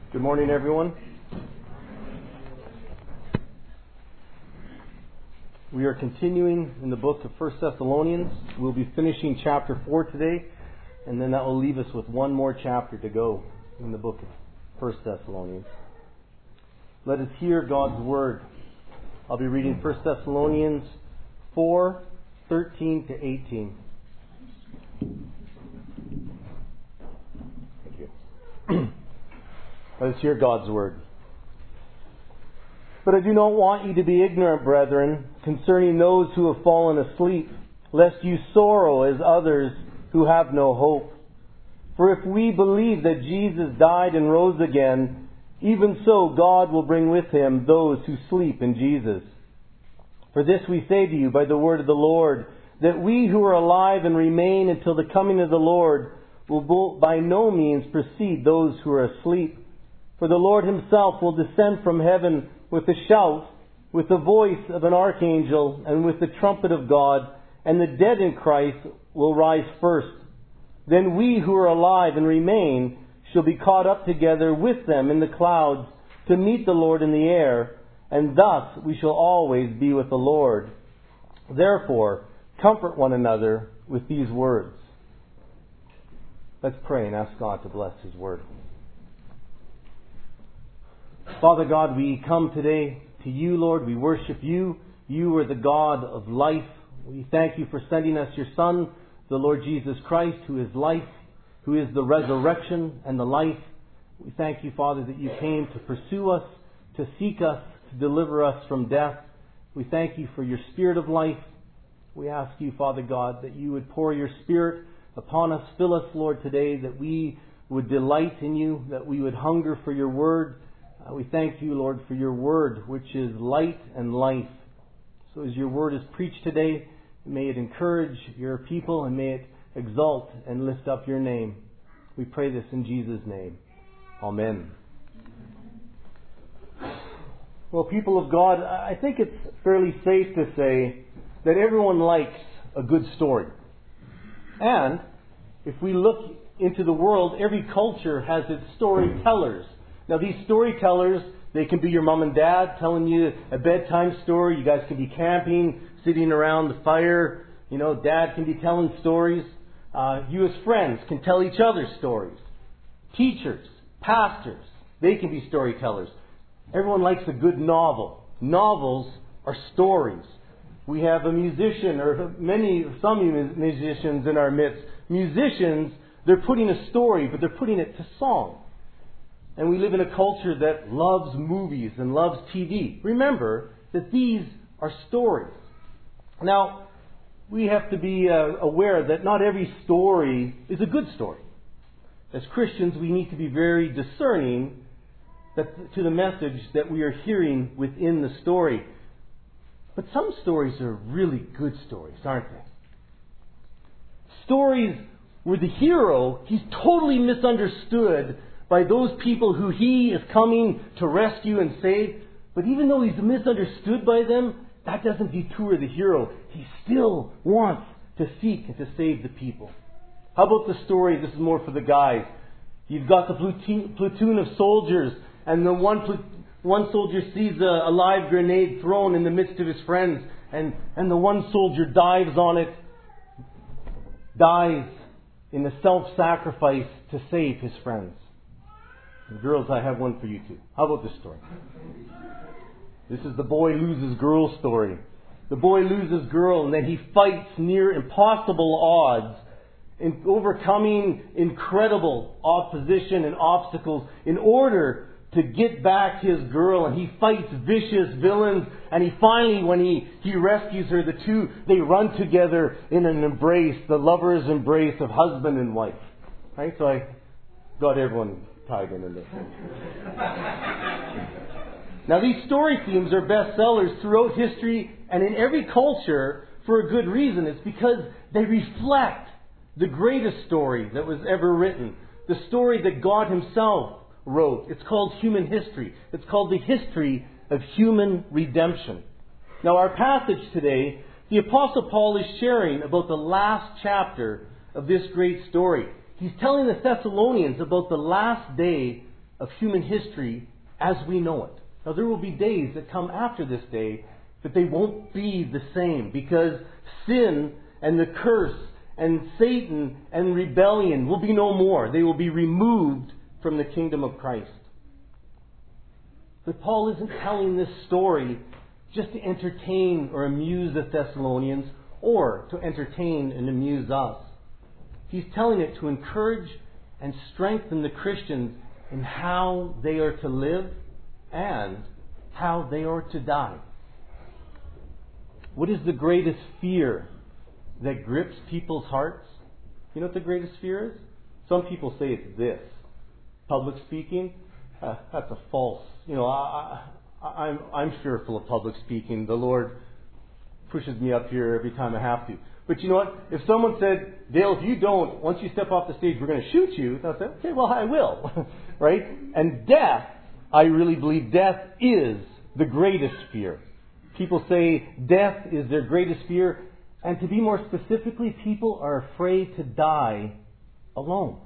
Good morning, everyone. We are continuing in the book of 1 Thessalonians. We'll be finishing chapter 4 today, and then that will leave us with one more chapter to go in the book of 1 Thessalonians. Let us hear God's Word. I'll be reading 1 Thessalonians 4, 13 to 18. Thank you. Let us hear God's Word. But I do not want you to be ignorant, brethren, concerning those who have fallen asleep, lest you sorrow as others who have no hope. For if we believe that Jesus died and rose again, even so God will bring with him those who sleep in Jesus. For this we say to you by the word of the Lord, that we who are alive and remain until the coming of the Lord will by no means precede those who are asleep. For the Lord himself will descend from heaven with a shout, with the voice of an archangel, and with the trumpet of God, and the dead in Christ will rise first. Then we who are alive and remain shall be caught up together with them in the clouds to meet the Lord in the air, and thus we shall always be with the Lord. Therefore, comfort one another with these words. Let's pray and ask God to bless His Word. Father God, we come today to you, Lord. We worship you. You are the God of life. We thank you for sending us your Son, the Lord Jesus Christ, who is life, who is the resurrection and the life. We thank you, Father, that you came to pursue us, to seek us, to deliver us from death. We thank you for your Spirit of life. We ask you, Father God, that you would pour your Spirit upon us. Fill us, Lord, today, that we would delight in you, that we would hunger for your word. We thank you, Lord, for your word, which is light and life. So as your word is preached today, may it encourage your people and may it exalt and lift up your name. We pray this in Jesus' name. Amen. Well, people of God, I think it's fairly safe to say that everyone likes a good story. And if we look into the world, every culture has its storytellers. Now, these storytellers, they can be your mom and dad telling you a bedtime story. You guys can be camping, sitting around the fire. You know, dad can be telling stories. You as friends can tell each other stories. Teachers, pastors, they can be storytellers. Everyone likes a good novel. Novels are stories. We have a musician, or some musicians in our midst. Musicians, they're putting a story, but they're putting it to song. And we live in a culture that loves movies and loves TV. Remember that these are stories. Now, we have to be aware that not every story is a good story. As Christians, we need to be very discerning to the message that we are hearing within the story. But some stories are really good stories, aren't they? Stories where the hero, he's totally misunderstood by those people who he is coming to rescue and save. But even though he's misunderstood by them, that doesn't detour the hero. He still wants to seek and to save the people. How about the story, this is more for the guys. You've got the platoon of soldiers, and the one soldier sees a live grenade thrown in the midst of his friends, and the one soldier dives on it, dies in the self-sacrifice to save his friends. And girls, I have one for you too. How about this story? This is the boy loses girl story. The boy loses girl, and then he fights near impossible odds, in overcoming incredible opposition and obstacles in order to get back his girl. And he fights vicious villains, and he finally, when he rescues her, the two, they run together in an embrace, the lover's embrace of husband and wife. Right? So I got everyone tied in this. Now, these story themes are bestsellers throughout history and in every culture for a good reason. It's because they reflect the greatest story that was ever written. The story that God Himself wrote. It's called human history. It's called the history of human redemption. Now, our passage today, the Apostle Paul is sharing about the last chapter of this great story. He's telling the Thessalonians about the last day of human history as we know it. Now, there will be days that come after this day, but they won't be the same, because sin and the curse and Satan and rebellion will be no more. They will be removed from the kingdom of Christ. But Paul isn't telling this story just to entertain or amuse the Thessalonians, or to entertain and amuse us. He's telling it to encourage and strengthen the Christians in how they are to live and how they are to die. What is the greatest fear that grips people's hearts? You know what the greatest fear is? Some people say it's this. Public speaking. That's a false. I'm fearful of public speaking. The Lord pushes me up here every time I have to. But you know what? If someone said, Dale, if you don't, once you step off the stage, we're going to shoot you. I'll say, okay, well, I will. Right? And death, I really believe death is the greatest fear. People say death is their greatest fear. And to be more specifically, people are afraid to die alone.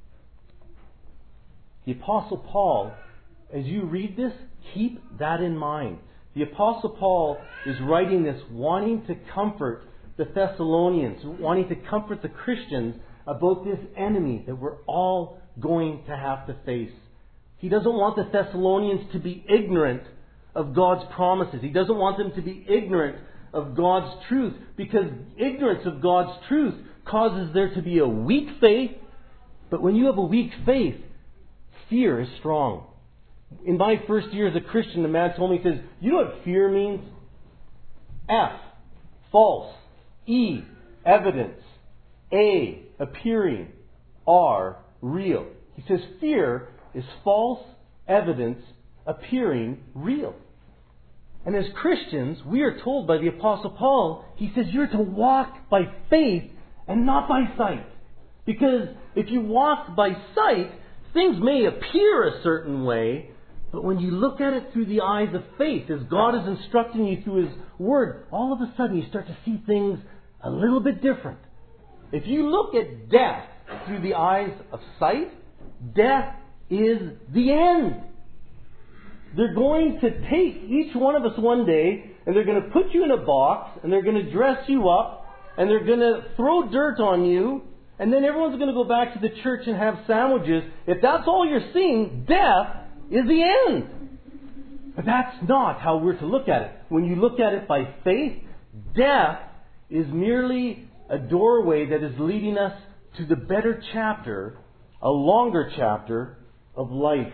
The Apostle Paul, as you read this, keep that in mind. The Apostle Paul is writing this wanting to comfort the Thessalonians, wanting to comfort the Christians about this enemy that we're all going to have to face. He doesn't want the Thessalonians to be ignorant of God's promises. He doesn't want them to be ignorant of God's truth, because ignorance of God's truth causes there to be a weak faith. But when you have a weak faith, fear is strong. In my first year as a Christian, a man told me, he says, you know what fear means? F, false. E, evidence. A, appearing. R, real. He says fear is false evidence appearing real. And as Christians, we are told by the Apostle Paul, he says you're to walk by faith and not by sight. Because if you walk by sight, things may appear a certain way, but when you look at it through the eyes of faith, as God is instructing you through His Word, all of a sudden you start to see things a little bit different. If you look at death through the eyes of sight, death is the end. They're going to take each one of us one day, and they're going to put you in a box, and they're going to dress you up, and they're going to throw dirt on you, and then everyone's going to go back to the church and have sandwiches. If that's all you're seeing, death is the end. But that's not how we're to look at it. When you look at it by faith, death is merely a doorway that is leading us to the better chapter, a longer chapter of life.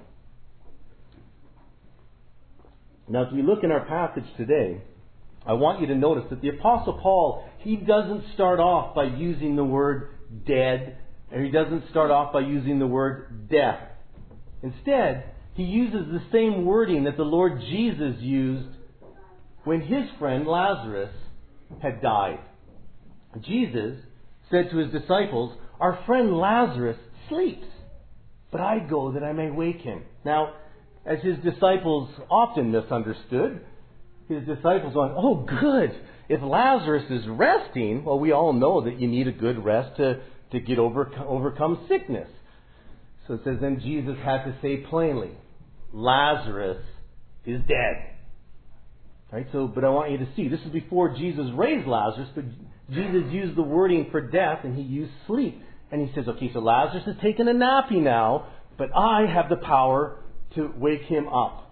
Now, if you look in our passage today, I want you to notice that the Apostle Paul, he doesn't start off by using the word dead, and he doesn't start off by using the word death. Instead, he uses the same wording that the Lord Jesus used when his friend Lazarus had died. Jesus said to his disciples, our friend Lazarus sleeps, but I go that I may wake him. Now, as his disciples often misunderstood, his disciples went, oh good, if Lazarus is resting, well, we all know that you need a good rest to overcome sickness. So it says, then Jesus had to say plainly, Lazarus is dead. Right? But I want you to see, this is before Jesus raised Lazarus, but Jesus used the wording for death, and he used sleep. And he says, okay, so Lazarus is taking a nappy now, but I have the power to wake him up.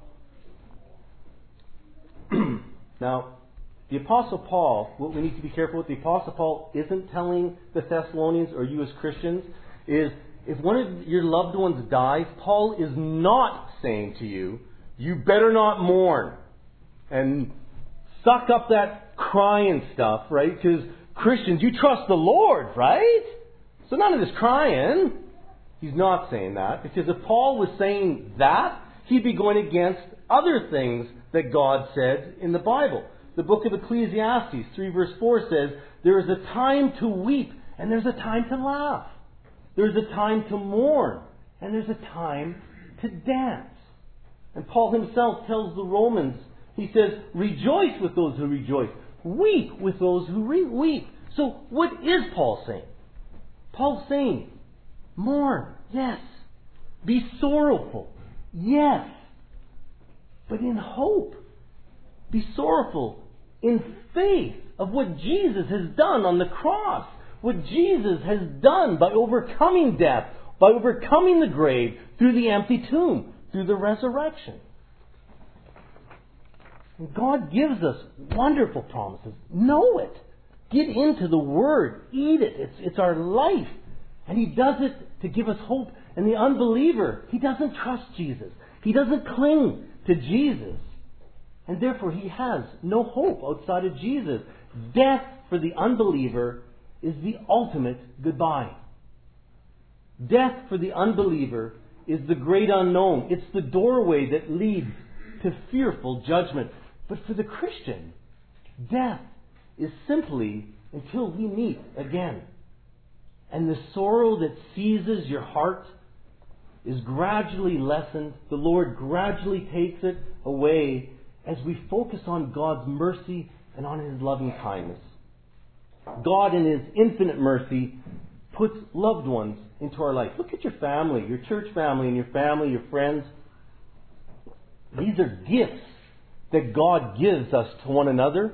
Now, the Apostle Paul, what we need to be careful with, the Apostle Paul isn't telling the Thessalonians or you as Christians, is if one of your loved ones dies, Paul is not saying to you, you better not mourn and suck up that crying stuff, right? Because Christians, you trust the Lord, right? So none of this crying. He's not saying that, because if Paul was saying that, he'd be going against other things that God said in the Bible. The book of Ecclesiastes 3 verse 4 says, there is a time to weep and there's a time to laugh. There's a time to mourn and there's a time to dance. And Paul himself tells the Romans, he says, rejoice with those who rejoice. Weep with those who weep. So what is Paul saying? Paul's saying, mourn, yes. Be sorrowful. Yes. But in hope. Be sorrowful in faith of what Jesus has done on the cross. What Jesus has done by overcoming death, by overcoming the grave, through the empty tomb, through the resurrection. And God gives us wonderful promises. Know it. Get into the Word. Eat it. It's our life. And He does it to give us hope. And the unbeliever, he doesn't trust Jesus. He doesn't cling to Jesus. And therefore he has no hope outside of Jesus. Death for the unbeliever is the ultimate goodbye. Death for the unbeliever is the great unknown. It's the doorway that leads to fearful judgment. But for the Christian, death is simply until we meet again. And the sorrow that seizes your heart is gradually lessened. The Lord gradually takes it away as we focus on God's mercy and on His loving kindness. God in His infinite mercy puts loved ones into our life. Look at your family, your church family and your friends. These are gifts that God gives us to one another.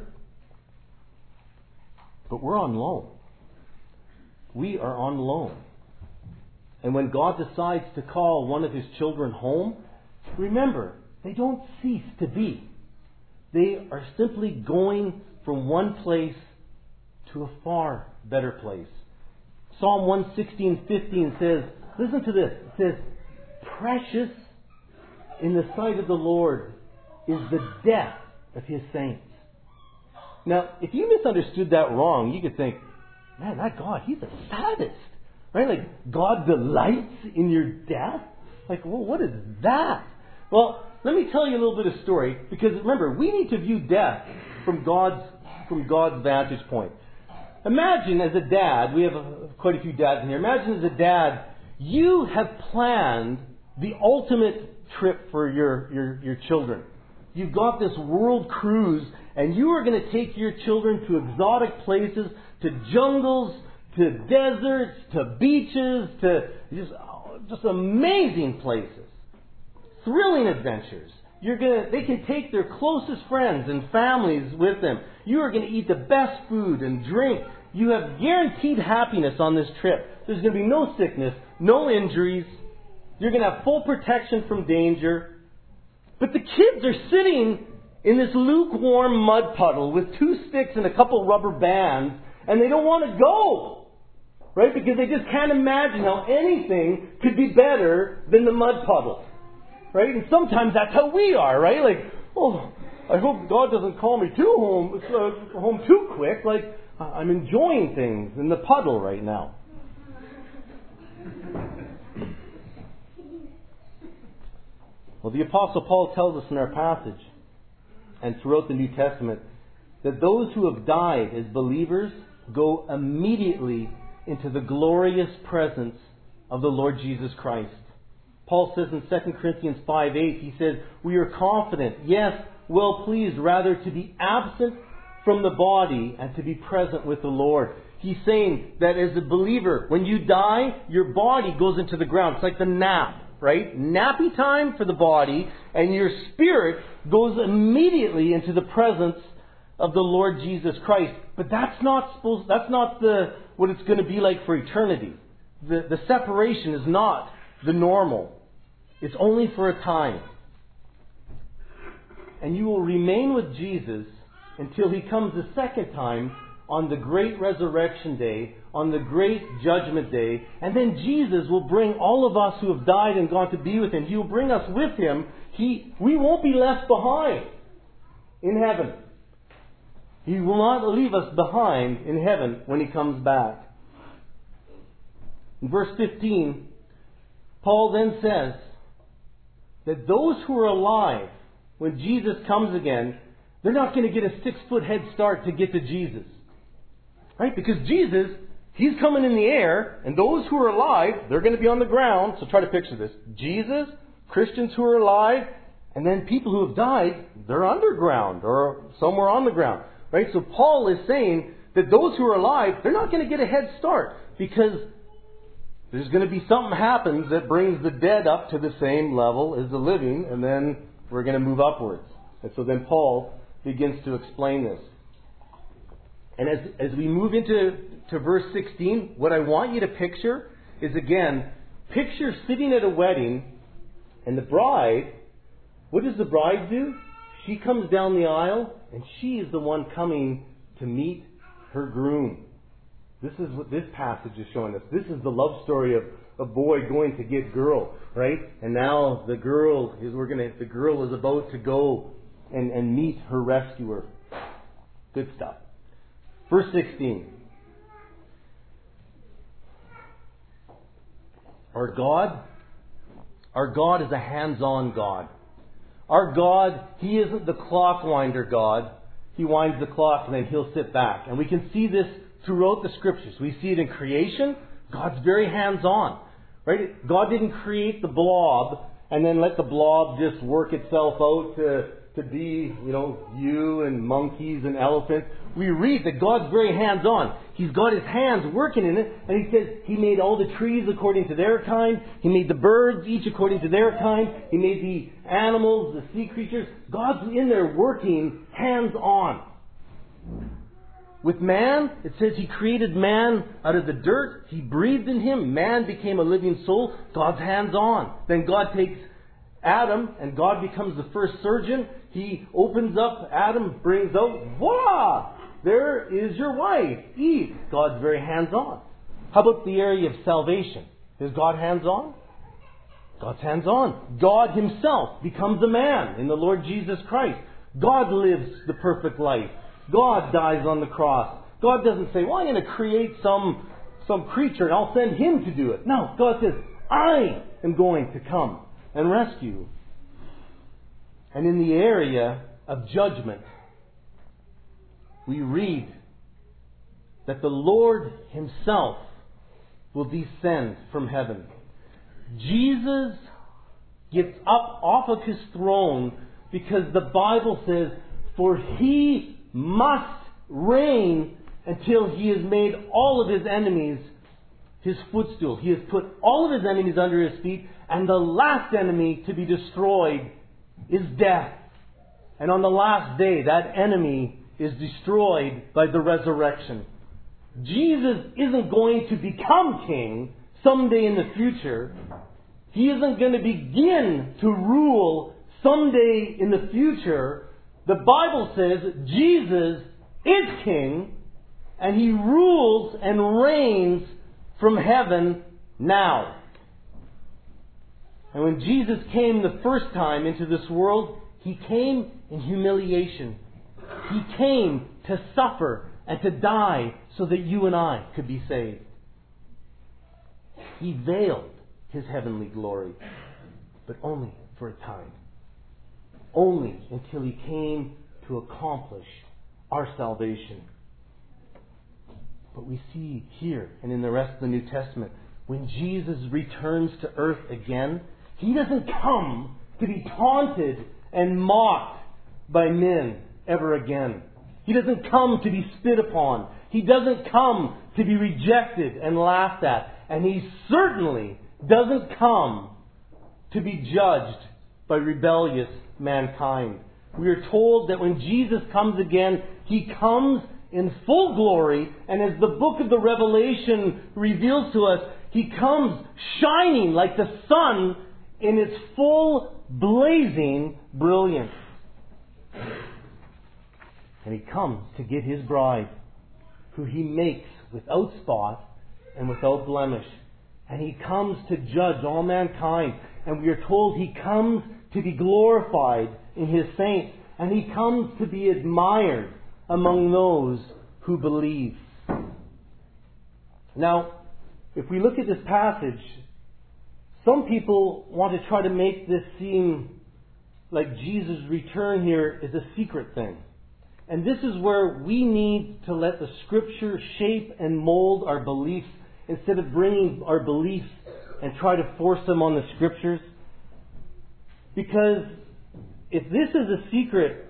But we're on loan. We are on loan. And when God decides to call one of His children home, remember, they don't cease to be. They are simply going from one place to a far better place. Psalm 116:15 says, listen to this, it says, precious in the sight of the Lord is the death of His saints. Now, if you misunderstood that wrong, you could think, man, that God, He's a sadist. Right? Like, God delights in your death? Like, well, what is that? Well, let me tell you a little bit of story, because remember, we need to view death from God's vantage point. Imagine as a dad, we have quite a few dads in here, imagine as a dad, you have planned the ultimate trip for your children. You've got this world cruise, and you are going to take your children to exotic places, to jungles, to deserts, to beaches, to just amazing places. Thrilling adventures. They can take their closest friends and families with them. You are going to eat the best food and drink. You have guaranteed happiness on this trip. There's going to be no sickness, no injuries. You're going to have full protection from danger. But the kids are sitting in this lukewarm mud puddle with 2 sticks and a couple rubber bands, and they don't want to go. Right? Because they just can't imagine how anything could be better than the mud puddle. Right? And sometimes that's how we are, right? Like, oh, I hope God doesn't call me home too quick. Like, I'm enjoying things in the puddle right now. Well, the Apostle Paul tells us in our passage, and throughout the New Testament, that those who have died as believers go immediately into the glorious presence of the Lord Jesus Christ. Paul says in 2 Corinthians 5:8, he says, we are confident, yes, well pleased rather to be absent from the body and to be present with the Lord. He's saying that as a believer, when you die, your body goes into the ground. It's like the nap, right? Nappy time for the body, and your spirit goes immediately into the presence of the Lord Jesus Christ. But that's not what it's going to be like for eternity. The separation is not the normal. It's only for a time. And you will remain with Jesus until He comes the second time on the great resurrection day, on the great judgment day. And then Jesus will bring all of us who have died and gone to be with Him. He will bring us with Him. We won't be left behind in heaven. He will not leave us behind in heaven when He comes back. In verse 15, Paul then says that those who are alive when Jesus comes again, they're not going to get a 6-foot head start to get to Jesus. Right? Because Jesus, He's coming in the air, and those who are alive, they're going to be on the ground. So try to picture this. Jesus, Christians who are alive, and then people who have died, they're underground or somewhere on the ground. Right? So Paul is saying that those who are alive, they're not going to get a head start because there's going to be something happens that brings the dead up to the same level as the living, and then we're going to move upwards. And so then Paul begins to explain this. And as we move into verse 16, what I want you to picture is, again, picture sitting at a wedding, and the bride, what does the bride do? She comes down the aisle, and she is the one coming to meet her groom. This is what this passage is showing us. This is the love story of a boy going to get girl, right? And now the girl is about to go and meet her rescuer. Good stuff. Verse 16. Our God is a hands-on God. Our God, He isn't the clock winder God. He winds the clock and then He'll sit back. And we can see this throughout the Scriptures. We see it in creation. God's very hands-on. Right? God didn't create the blob and then let the blob just work itself out to be, you and monkeys and elephants. We read that God's very hands-on. He's got His hands working in it, and He says He made all the trees according to their kind. He made the birds, each according to their kind. He made the animals, the sea creatures. God's in there working hands-on. With man, it says He created man out of the dirt. He breathed in him. Man became a living soul. God's hands-on. Then God takes Adam, and God becomes the first surgeon. He opens up Adam, brings out, voila! There is your wife, Eve. God's very hands-on. How about the area of salvation? Is God hands-on? God's hands-on. God Himself becomes a man in the Lord Jesus Christ. God lives the perfect life. God dies on the cross. God doesn't say, well, I'm going to create some creature and I'll send him to do it. No, God says, I am going to come and rescue. And in the area of judgment, we read that the Lord Himself will descend from heaven. Jesus gets up off of His throne because the Bible says, for He must reign until He has made all of His enemies His footstool. He has put all of His enemies under His feet, and the last enemy to be destroyed is death. And on the last day, that enemy is destroyed by the resurrection. Jesus isn't going to become king someday in the future. He isn't going to begin to rule someday in the future. The Bible says Jesus is king, and He rules and reigns from heaven now. And when Jesus came the first time into this world, He came in humiliation. He came to suffer and to die so that you and I could be saved. He veiled His heavenly glory, but only for a time. Only until He came to accomplish our salvation. But we see here and in the rest of the New Testament, when Jesus returns to earth again, He doesn't come to be taunted and mocked by men ever again. He doesn't come to be spit upon. He doesn't come to be rejected and laughed at. And He certainly doesn't come to be judged by rebellious mankind. We are told that when Jesus comes again, He comes in full glory, and as the book of the Revelation reveals to us, He comes shining like the sun in its full blazing brilliance. And He comes to get His bride, who He makes without spot and without blemish. And He comes to judge all mankind. And we are told He comes to be glorified in His saints. And He comes to be admired among those who believe. Now, if we look at this passage, some people want to try to make this seem like Jesus' return here is a secret thing. And this is where we need to let the Scripture shape and mold our beliefs instead of bringing our beliefs and try to force them on the Scriptures. Because if this is a secret,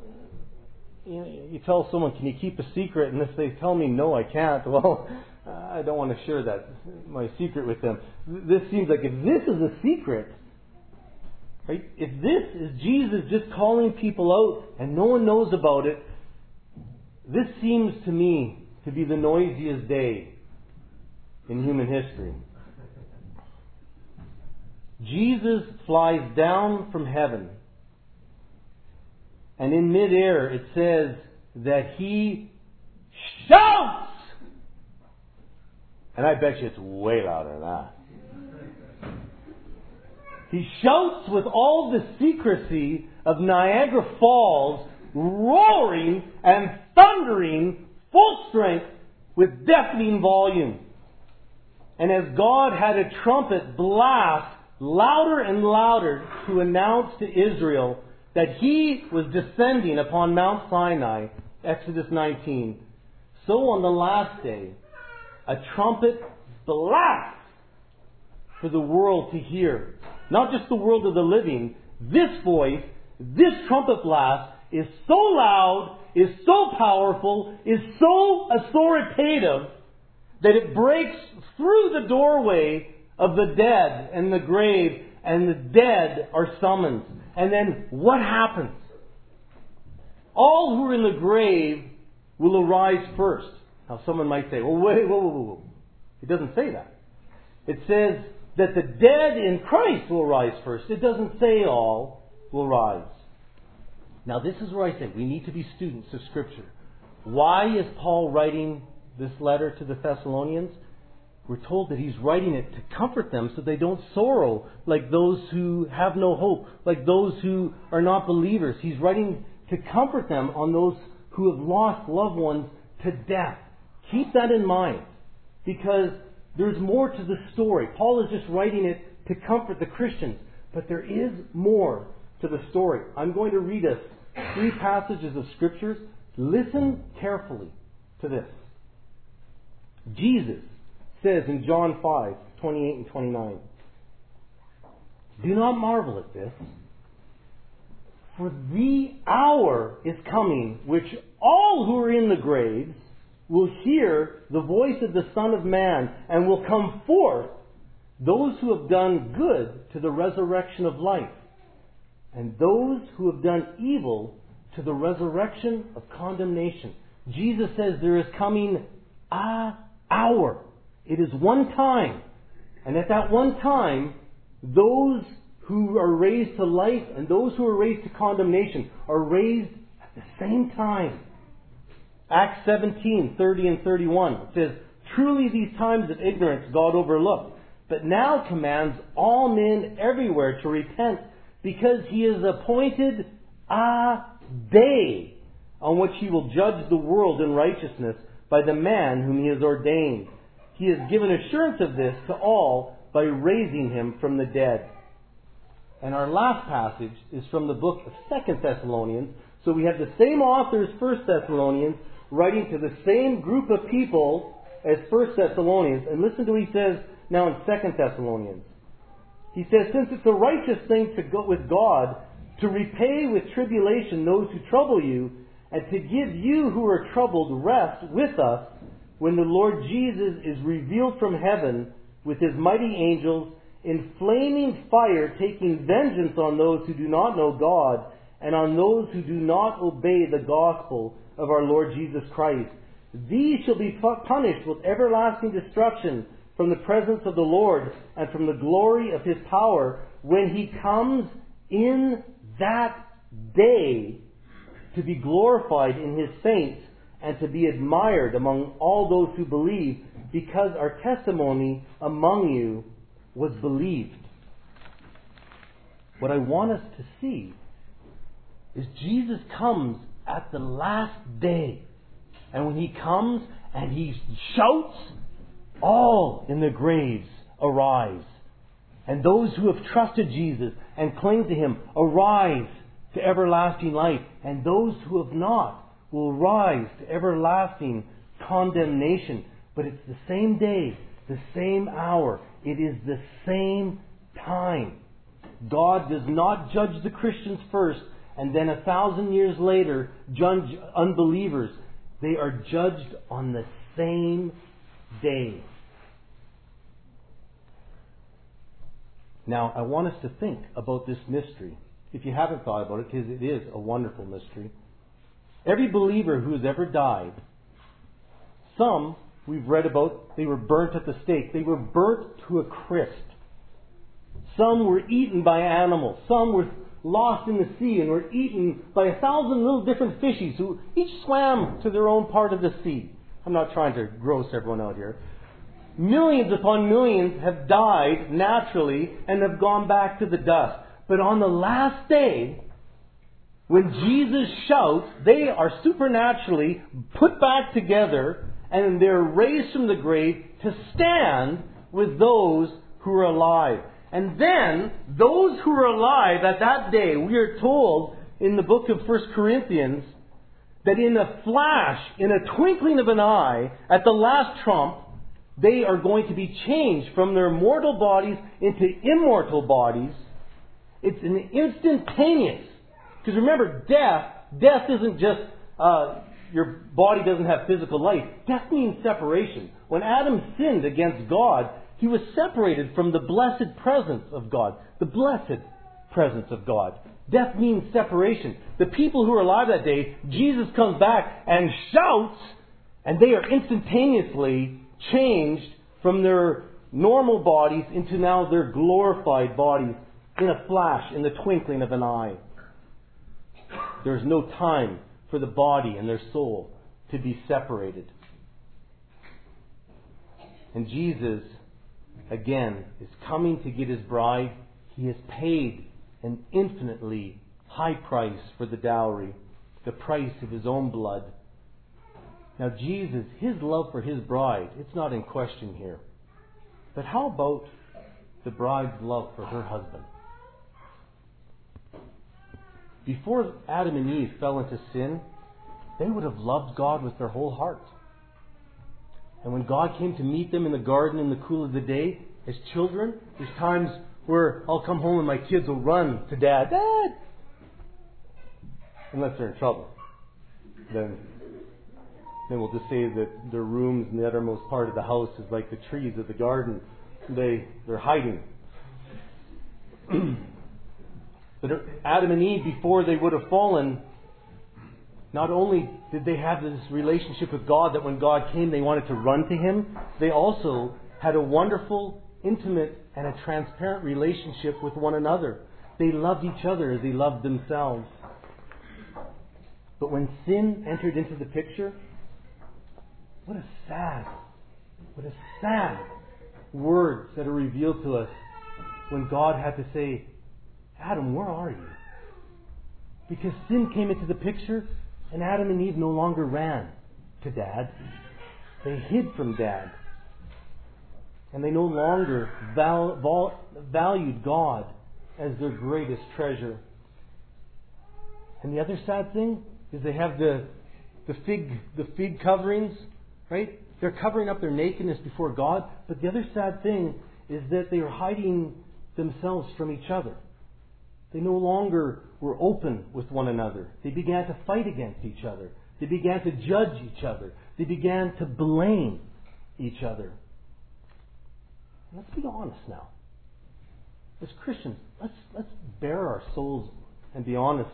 you tell someone, can you keep a secret? And if they tell me, no, I can't, well, I don't want to share that, my secret with them. This seems like if this is a secret, right? If this is Jesus just calling people out and no one knows about it, this seems to me to be the noisiest day in human history. Jesus flies down from heaven, and in midair it says that He shouts! And I bet you it's way louder than that. He shouts with all the secrecy of Niagara Falls, roaring and thundering full strength with deafening volume. And as God had a trumpet blast louder and louder to announce to Israel that He was descending upon Mount Sinai, Exodus 19, so on the last day, a trumpet blast for the world to hear. Not just the world of the living. This voice, this trumpet blast is so loud, is so powerful, is so authoritative that it breaks through the doorway of the dead and the grave, and the dead are summoned. And then what happens? All who are in the grave will arise first. Now someone might say, well, whoa. It doesn't say that. It says that the dead in Christ will rise first. It doesn't say all will rise. Now this is where I say we need to be students of Scripture. Why is Paul writing this letter to the Thessalonians? We're told that he's writing it to comfort them so they don't sorrow like those who have no hope, like those who are not believers. He's writing to comfort them on those who have lost loved ones to death. Keep that in mind, because there's more to the story. Paul is just writing it to comfort the Christians, but there is more to the story. I'm going to read us 3 passages of Scriptures. Listen carefully to this. Jesus says in John 5:28 and 29, "Do not marvel at this, for the hour is coming which all who are in the graves will hear the voice of the Son of Man, and will come forth, those who have done good to the resurrection of life, and those who have done evil to the resurrection of condemnation." Jesus says there is coming an hour. It is one time. And at that one time, those who are raised to life and those who are raised to condemnation are raised at the same time. Acts 17:30 and 31 says, "Truly these times of ignorance God overlooked, but now commands all men everywhere to repent, because He has appointed a day on which He will judge the world in righteousness by the man whom He has ordained. He has given assurance of this to all by raising Him from the dead." And our last passage is from the book of 2 Thessalonians. So we have the same author as 1 Thessalonians, writing to the same group of people as 1 Thessalonians. And listen to what he says now in 2 Thessalonians. He says, "Since it's a righteous thing to go with God, to repay with tribulation those who trouble you, and to give you who are troubled rest with us, when the Lord Jesus is revealed from heaven with His mighty angels, in flaming fire, taking vengeance on those who do not know God, and on those who do not obey the gospel of our Lord Jesus Christ. These shall be punished with everlasting destruction from the presence of the Lord and from the glory of His power, when He comes in that day to be glorified in His saints and to be admired among all those who believe, because our testimony among you was believed." What I want us to see is Jesus comes at the last day. And when He comes and He shouts, all in the graves arise. And those who have trusted Jesus and cling to Him arise to everlasting life. And those who have not will rise to everlasting condemnation. But it's the same day, the same hour. It is the same time. God does not judge the Christians first and then 1,000 years later judge unbelievers. They are judged on the same day. Now, I want us to think about this mystery. If you haven't thought about it, because it is a wonderful mystery. Every believer who has ever died, some we've read about, they were burnt at the stake. They were burnt to a crisp. Some were eaten by animals. Some were lost in the sea and were eaten by 1,000 little different fishes who each swam to their own part of the sea. I'm not trying to gross everyone out here. Millions upon millions have died naturally and have gone back to the dust. But on the last day, when Jesus shouts, they are supernaturally put back together and they're raised from the grave to stand with those who are alive. And then, those who are alive at that day, we are told in the book of 1 Corinthians, that in a flash, in a twinkling of an eye, at the last trump, they are going to be changed from their mortal bodies into immortal bodies. It's an instantaneous. Because remember, death isn't just, your body doesn't have physical life. Death means separation. When Adam sinned against God, he was separated from the blessed presence of God. The blessed presence of God. Death means separation. The people who are alive that day, Jesus comes back and shouts, and they are instantaneously changed from their normal bodies into now their glorified bodies in a flash, in the twinkling of an eye. There's no time for the body and their soul to be separated. And Jesus, again, is coming to get His bride. He has paid an infinitely high price for the dowry, the price of His own blood. Now Jesus, His love for His bride, it's not in question here. But how about the bride's love for her husband? Before Adam and Eve fell into sin, they would have loved God with their whole heart. And when God came to meet them in the garden in the cool of the day, as children, there's times where I'll come home and my kids will run to Dad. Dad! Unless they're in trouble. Then we'll just say that their rooms in the uttermost part of the house is like the trees of the garden. They're hiding. But Adam and Eve, before they would have fallen, not only did they have this relationship with God that when God came they wanted to run to Him, they also had a wonderful, intimate, and a transparent relationship with one another. They loved each other as they loved themselves. But when sin entered into the picture, what a sad words that are revealed to us when God had to say, Adam, where are you? Because sin came into the picture and Adam and Eve no longer ran to Dad. They hid from Dad. And they no longer valued God as their greatest treasure. And the other sad thing is they have the fig coverings, right? They're covering up their nakedness before God. But the other sad thing is that they are hiding themselves from each other. They no longer were open with one another. They began to fight against each other. They began to judge each other. They began to blame each other. Let's be honest now. As Christians, let's bare our souls and be honest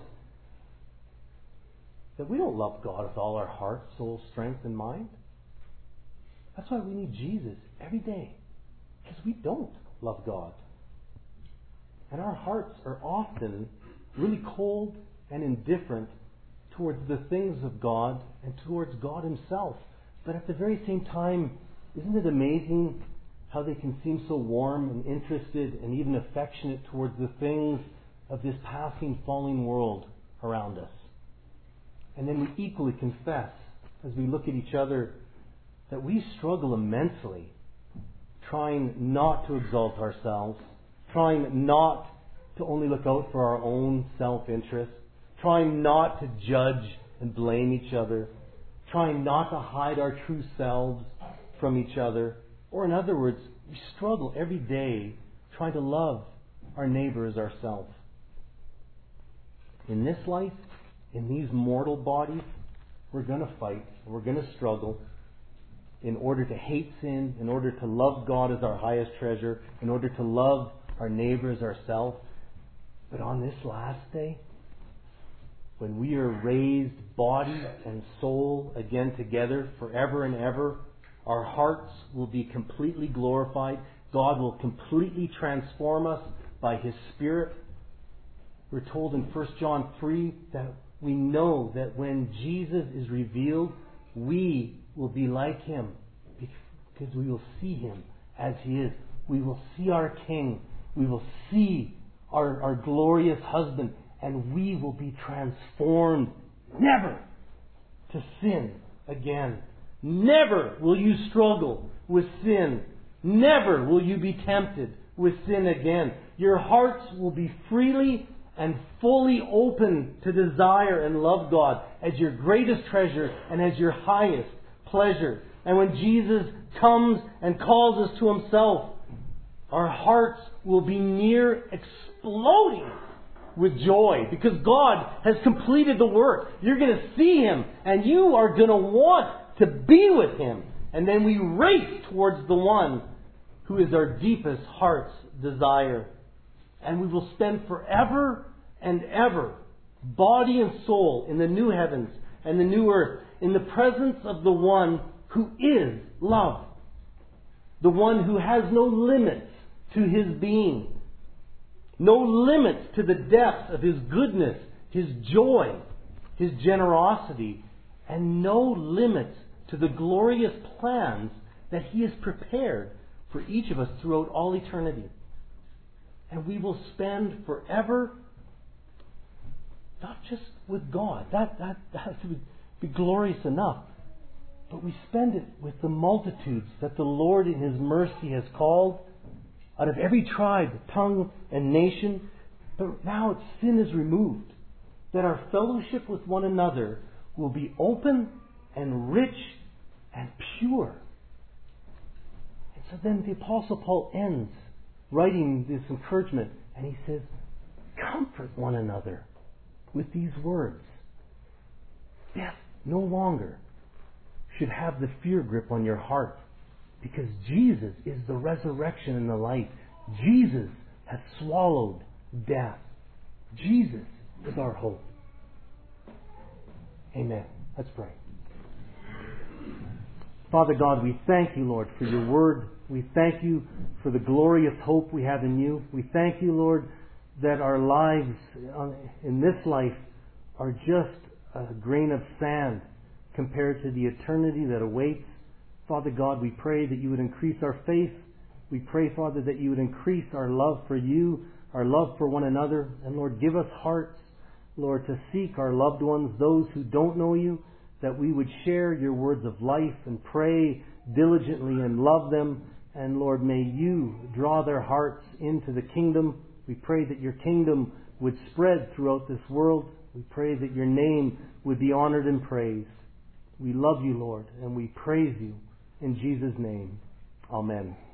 that we don't love God with all our heart, soul, strength, and mind. That's why we need Jesus every day. Because we don't love God. And our hearts are often really cold and indifferent towards the things of God and towards God Himself. But at the very same time, isn't it amazing how they can seem so warm and interested and even affectionate towards the things of this passing, falling world around us? And then we equally confess, as we look at each other, that we struggle immensely trying not to exalt ourselves, trying not to only look out for our own self-interest, trying not to judge and blame each other, trying not to hide our true selves from each other. Or in other words, we struggle every day trying to love our neighbor as ourselves. In this life, in these mortal bodies, we're going to fight, we're going to struggle. in order to hate sin, in order to love God as our highest treasure, in order to love our neighbor as ourselves. But on this last day, when we are raised body and soul again together forever and ever, our hearts will be completely glorified. God will completely transform us by His Spirit. We're told in 1 John 3 that we know that when Jesus is revealed, we will be like Him because we will see Him as He is. We will see our King. We will see our glorious husband, and we will be transformed never to sin again. Never will you struggle with sin. Never will you be tempted with sin again. Your hearts will be freely and fully open to desire and love God as your greatest treasure and as your highest pleasure. And when Jesus comes and calls us to Himself, our hearts will be near exploding with joy because God has completed the work. You're going to see Him and you are going to want to be with Him. And then we race towards the one who is our deepest heart's desire. And we will spend forever and ever, body and soul, in the new heavens and the new earth, in the presence of the one who is love. The one who has no limits to His being. No limits to the depth of His goodness, His joy, His generosity, and no limits to the glorious plans that He has prepared for each of us throughout all eternity. And we will spend forever not just with God. That would be glorious enough. But we spend it with the multitudes that the Lord in His mercy has called out of every tribe, tongue, and nation. But now sin is removed. That our fellowship with one another will be open and rich and pure. And so then the Apostle Paul ends writing this encouragement, and he says, comfort one another with these words. Death no longer should have the fear grip on your heart, because Jesus is the resurrection and the life. Jesus has swallowed death. Jesus is our hope. Amen. Let's pray. Father God, we thank You, Lord, for Your word. We thank You for the glorious hope we have in You. We thank You, Lord, that our lives in this life are just a grain of sand compared to the eternity that awaits. Father God, we pray that You would increase our faith. We pray, Father, that You would increase our love for You, our love for one another. And Lord, give us hearts, Lord, to seek our loved ones, those who don't know You, that we would share Your words of life and pray diligently and love them. And Lord, may You draw their hearts into the kingdom. We pray that Your kingdom would spread throughout this world. We pray that Your name would be honored and praised. We love You, Lord, and we praise You in Jesus' name. Amen.